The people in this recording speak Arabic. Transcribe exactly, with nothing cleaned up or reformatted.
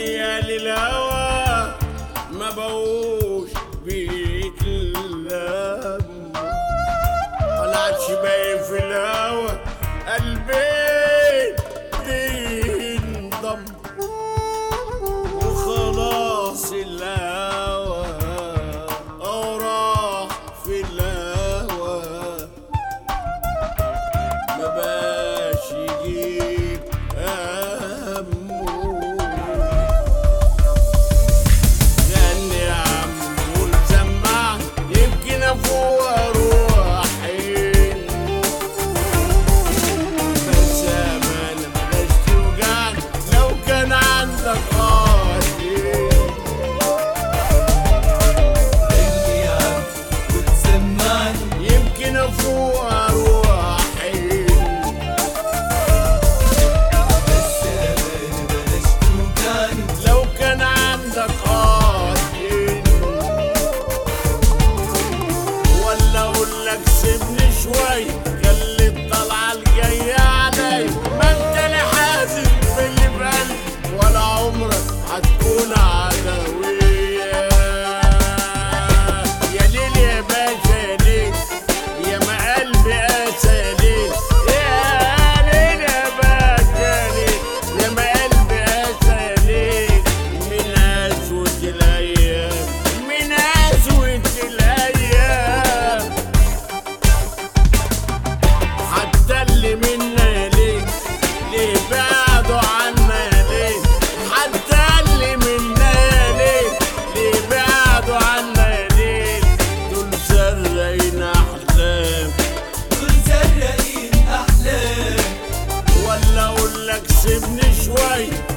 ليالي الهوى ما بقوش بيتلم، طلعتش باين في الهوى قلبي بينضم، وخلاص الهوى أو راح في الهوى ما باش يجيب همه. غني يا عم قول سمع يمكن افوق اروح حين، بس امانه بلاش توجعني لو كان عندك قاتل. غني يا عم قول سمعني يمكن افوق اروح حين، بس امانه بلاش توجعني لو كان عندك قاتل. ولا اقول لك سيبني شوي خلي الطلعه الجايه علي، ما انت لا حاسس باللي في قلبي ولا عمرك هتكون عدويه. يا ليل يا باشا يا ليل يا ما قلبي قاسى يا ليل، يا ليل يا باشا يا ليل يا ما قلبي قاسى يا ليل. من قسوة الأيام من قسوة الأيام حتى اللي منا يا ليل ليه بعدوا عنا يا ليل، حتى اللي منا يا ليل ليه بعدوا عنا يا ليل. دول سرقين أحلام دول سرقين احلام. ولا اقول لك سيبني شوي